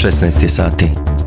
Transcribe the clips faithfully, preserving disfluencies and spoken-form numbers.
šesnaest sati.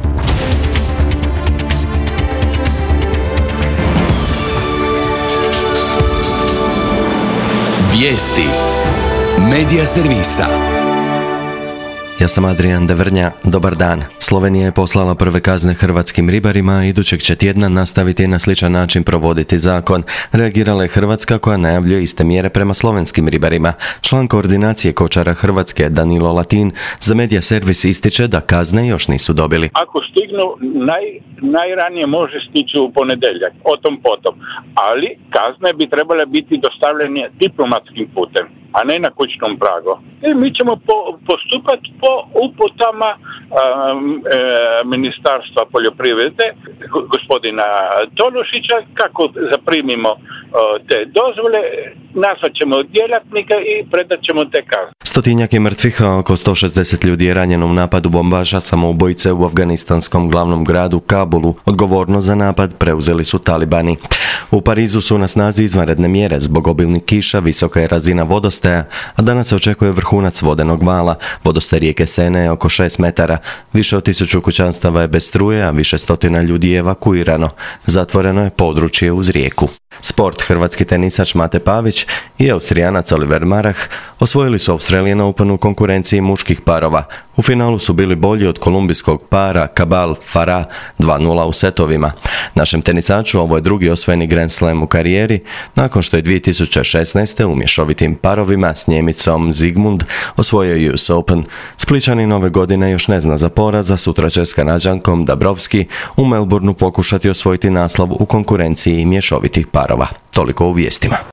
Vijesti Medija servisa. Ja sam Adrian Devrnja, dobar dan. Slovenija je poslala prve kazne hrvatskim ribarima, a idućeg će tjedna nastaviti na sličan način provoditi zakon. Reagirala je Hrvatska koja najavljuje iste mjere prema slovenskim ribarima. Član koordinacije kočara Hrvatske Danilo Latin za Medija servis ističe da kazne još nisu dobili. Ako stignu, naj, najranije može stići u ponedjeljak, o tom potom. Ali kazne bi trebale biti dostavljene diplomatskim putem, a ne na kućnom pragu. I mi ćemo po, postupati po uputama um, e, Ministarstva poljoprivrede, gospodina Tolušića, kako zaprimimo uh, te dozvole, nazvat ćemo djelatnika i predat ćemo te kazne. Stotinjak je mrtvih, a oko sto šezdeset ljudi je ranjeno u napadu bombaša samoubojice u afganistanskom glavnom gradu Kabulu. Odgovornost za napad preuzeli su talibani. U Parizu su na snazi izvanredne mjere zbog obilnih kiša, visoka je razina vodostaja, a danas se očekuje vrhunac vodenog vala. Vodostaj rijeke Sene je oko šest metara. Više od tisuću kućanstava je bez struje, a više stotina ljudi je evakuirano. Zatvoreno je područje uz rijeku. Sport. Hrvatski tenisač Mate Pavić i Austrijanac Oliver Marah osvojili su Australian Open u konkurenciji muških parova. U finalu su bili bolji od kolumbijskog para Cabal Farah dva nula u setovima. Našem tenisaču ovo je drugi osvojeni Grand Slam u karijeri, nakon što je dvije tisuće šesnaeste u mješovitim parovima s Njemicom Zigmund osvojio U S Open. Splićanin ove godine još ne zna za poraz, a sutra će s Kanađankom Dabrowski u Melbourneu pokušati osvojiti naslov u konkurenciji mješovitih parova. Toliko u vijestima.